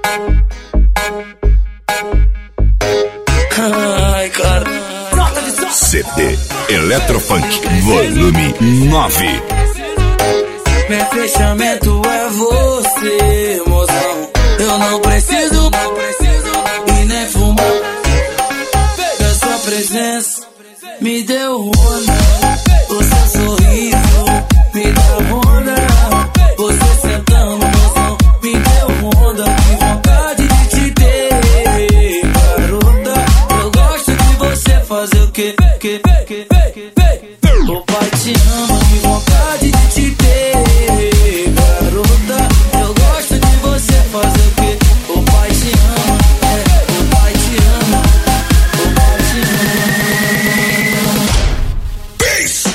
Ai, cara. CD Eletrofunk Volume 9. Meu fechamento é você, mozão. Eu não preciso e nem fumar. A sua presença me deu onda. O seu sorriso me dá onda. Você sentando, mozão, me deu onda. Que vontade de te ter, garota. Eu gosto de você fazer o quê? O pai te ama, que vontade de te ter, garota. Eu gosto de você fazer o quê? O pai te ama, o pai te ama, o pai te ama. Peace.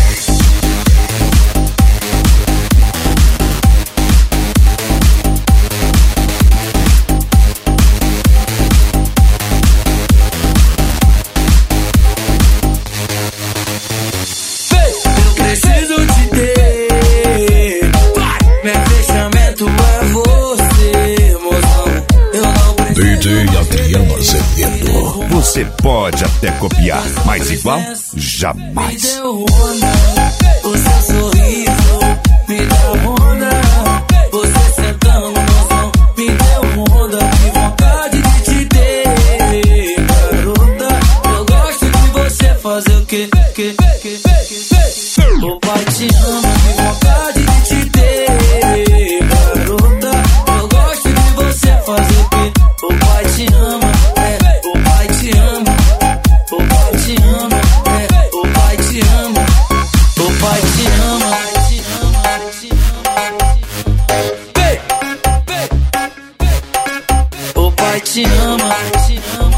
Preciso te ter. Meu fechamento é você, mozão. Eu não preciso. DJ Adriano Azevedo. Você pode até copiar, mas igual, Me jamais. deu onda. O seu sorriso me dá onda. Você sentando, mozão, me deu onda. Que vontade de te ter, garota. Eu gosto de você fazer o quê? O pai te ama, que vontade de te ter, garota. Eu gosto de você fazer o quê? O pai te ama, o pai te ama, o pai te ama, o pai te ama, o pai te ama. O pai te ama.